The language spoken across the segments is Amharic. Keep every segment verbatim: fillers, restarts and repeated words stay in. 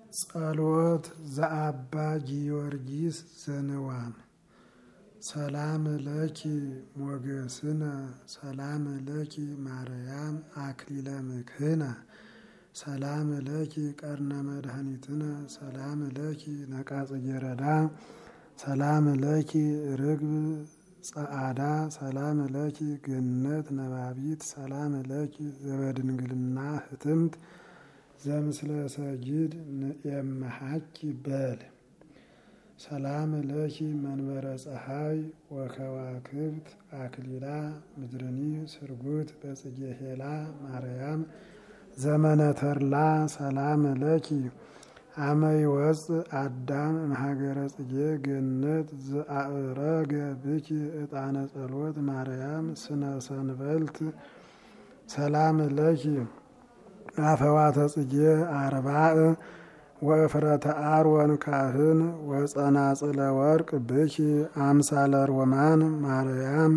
ጸሎት ዘአባ ጊዮርጊስ ዘንዋም። ሰላም ለኪ ሞገስነ ሰላም ለኪ ማርያም አክሊለ ምክህነ ሰላም ለኪ ቀርነ መድኃኒትነ ሰላም ለኪ ነቃጽ ጌረዳ ሰላም ለኪ ርግብ ጸአዳ ሰላም ለኪ ገነት ነባቢት ሰላም ለኪ ዘበድንግልና ህትምት ዘምስለ ሰጊድ ንኤመሐኪ በል ሰላም ለኪ መንበረ ፀሐይ ወከዋክብት አክሊላ ምድርኒ ስርጉት በጽጌ ሄላ ማርያም ዘመነ ተርላ ሰላም ለኪ አመ ይወፅእ አዳም እምሀገረ ጽጌ ገነት ዘአእረገ ብኪ ዕጣነ ጸሎት ማርያም ስነ ሰንበልት ሰላም ለኪ አፈዋተ ጽጌ አርባዕ ወእፍረተ አሮን ካህን ወጸናጽለ ወርቅ ብኪ አምሳለ ሮማን ማርያም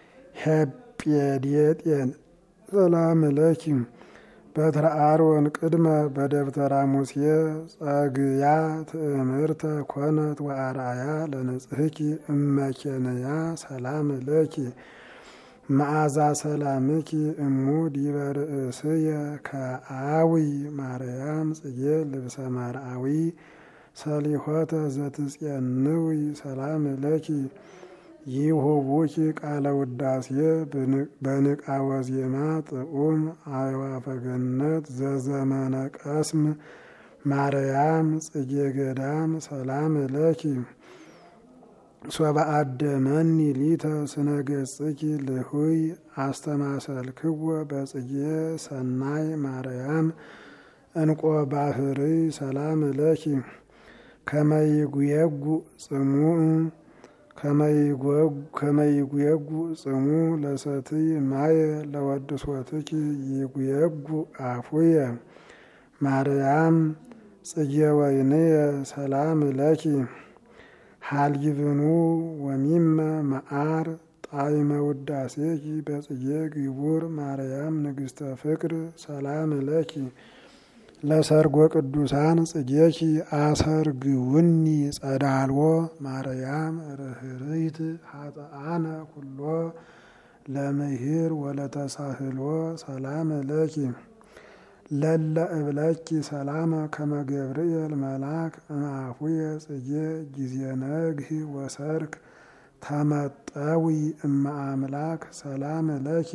ሄጴዴጤን ሰላም ለኪ በትረ አሮን ቅድመ በደብተራ ሙሴ ጸግያ ትእምርተ ኮነት ወአርአያ ለንጽሕኪ እመኬንያ ሰላም ለኪ መዓዛ ሰላምኪ እሙ ዲበ ርእስየ ከአዊ ማርያም ጽጌ ልብሰ ማርአዊ ሰሊሆተ ዘትጼንዊ ሰላም ለኪ ይሁቡኪ ቃለ ውዳሴ በንቃወ ዜማ ጥዑም አዕዋፈ ገነት ዘዘመነ ቀስም ማርያም ጽጌ ገዳም ሰላም ለኪ ሶበአደመኒ ሊተ ስነ ገጽኪ ልሁይ አስተማሰልክዎ በጽጌ ሰናይ ማርያም እንቆ ባህሪ ሰላም ለኪ ከመይጉየጉ ጽሙዕ ከመይጉየጉ ጽሙ ለሰትይ ማየ ለወድሶትኪ ይጉየጉ አፉየ ማርያም ጽጌ ወይንየ ሰላም ለኪ ሀልይብኑ ወሚመ መዓር ጣዕመ ውዳሴኪ በጽጌ ግቡር ማርያም ንግሥተ ፍቅር ሰላም ለኪ ለሰርጎ ቅዱሳን ጽጌኪ አሰርግውኒ ጸዳልዎ ማርያም ርህርይት ሀጥአነ ኩሎ ለምሂር ወለተሳህልዎ ሰላም ለኪ ለለ እብለኪ ሰላም ከመ ገብርኤል መልአክ እምአፉየ ጽጌ ጊዜ ነግህ ወሰርክ ተመጠዊ እመ አምላክ ሰላም ለኪ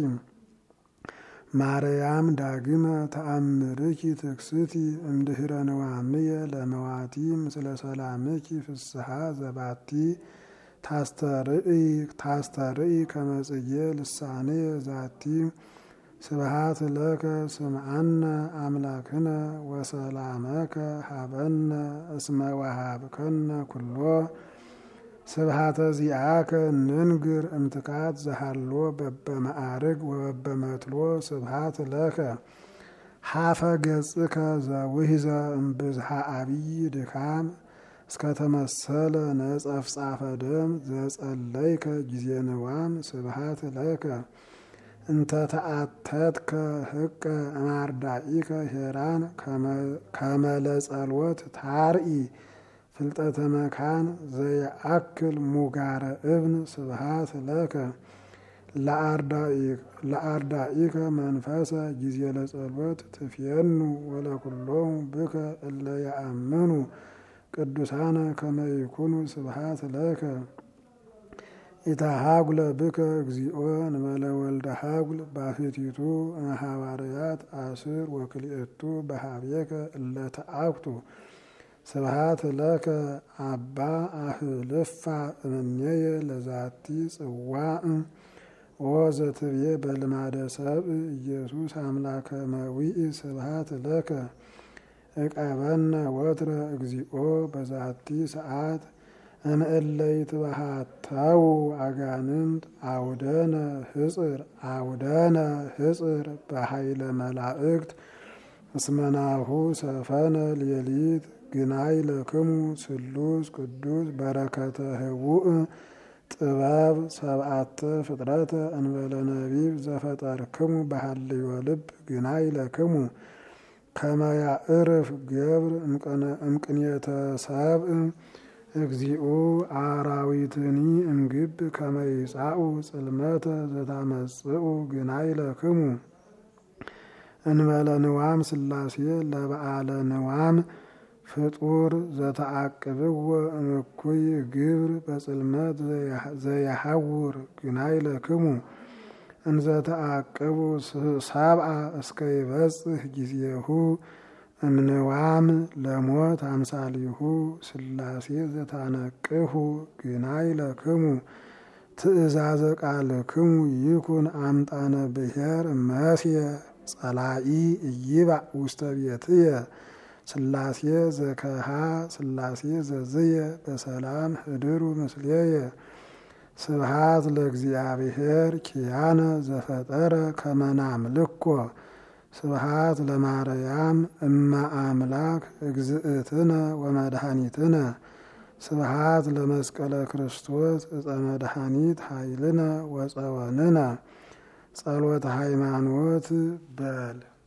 ማርያም ዳግመ ተአምርኪ ትክስቲ እምድህረ ንዋምየ ለመዋቲ ምስለ ሰላምኪ ፍስሐ ዘባቲ ታስተርኢ ታስተርኢ ከመ ጽጌ ልሳንየ ዛቲ ስብሃት ለከ ስምዓነ አምላክነ ወሰላመከ ሀበነ እስመ ወሃብከነ ኩሎ ስብሃተ ዚአከ ንንግር እምትካት ዘሃሎ በበማዕርግ ወበበመትሎ ስብሃት ለከ ሀፈ ገጽከ ዘውህዘ እምብዝሃ አብይ ድካም እስከተመሰለ ነጸፍጻፈ ደም ዘጸለይከ ጊዜ ንዋም ስብሃት ለከ እንተ ተአተትከ ህቀ አማርዳኢከ ሄራን ከመለጸልወት ታርኢ ፍልጠተ መካን ዘየአክል ሙጋረ እብን ስብሃት ለከ ለአርዳኢከ መንፈሰ ጊዜ ለጸሎት ትፍየኑ ወለኩሎሙ ብከ እለ ያአምኑ ቅዱሳነ ከመ ይኩኑ ስብሃት ለከ ኢታሃጉለ ብከ እግዚኦ እንበለ ወልደ ሃጉል ባሕቲቱ እምሐዋርያት አስር ወክልኤቱ በሃቤከ እለ ተአኩቱ ስብሃት ለከ አባ አህልፋ እምኔየ ለዛቲ ጽዋዕ ወዘትብዬ በልማደ ሰብእ ኢየሱስ አምላከ መዊኢ ስብሃት ለከ እቀበነ ወትረ እግዚኦ በዛቲ ሰዓት እምእለ ይትበሃተው አጋንንት አውደነ ህጽር አውደነ ህጽር በኃይለ መላእክት እስመናሁ ሰፈነ ሌሊት ግናይ ለክሙ ስሉስ ቅዱስ በረከተ ህቡእ ጥበብ ሰብአተ ፍጥረተ እንበለ ነቢብ ዘፈጠርክሙ በሃልዮ ልብ ግናይ ለክሙ ከመ ያዕርፍ ገብር እምቅኔተ ሰብእ እግዚኦ አራዊትኒ እምግብ ከመ ይጻኡ ጽልመተ ዘታመጽኡ ግናይ ለክሙ እንበለ ንዋም ሥላሴ ለበዓለ ንዋም ፍጡር ዘተአቅብዎ እምኩይ ግብር በጽልመት ዘያሐውር ግናይ ለክሙ እንዘ ተአቅቡ ሰብአ እስከ ይበጽሕ ጊዜሁ እምንዋም ለሞት አምሳሊሁ ሥላሴ ዘታነቅሁ ግናይ ለክሙ ትእዛዘ ቃልክሙ ይኩን አምጣነ ብሔር መስየ ጸላኢ ኢይባእ ውስተ ቤትየ ሥላሴ ዘከሃ ሥላሴ ዘዝየ በሰላም ህድሩ ምስሌየ ስብሃት ለእግዚአብሔር ኪያነ ዘፈጠረ ከመ ናምልኮ ስብሃት ለማርያም እመ አምላክ እግዝእትነ ወመድኃኒትነ ስብሃት ለመስቀለ ክርስቶስ ዕፀ መድኃኒት ኃይልነ ወፀወንነ ጸሎተ ሃይማኖት በል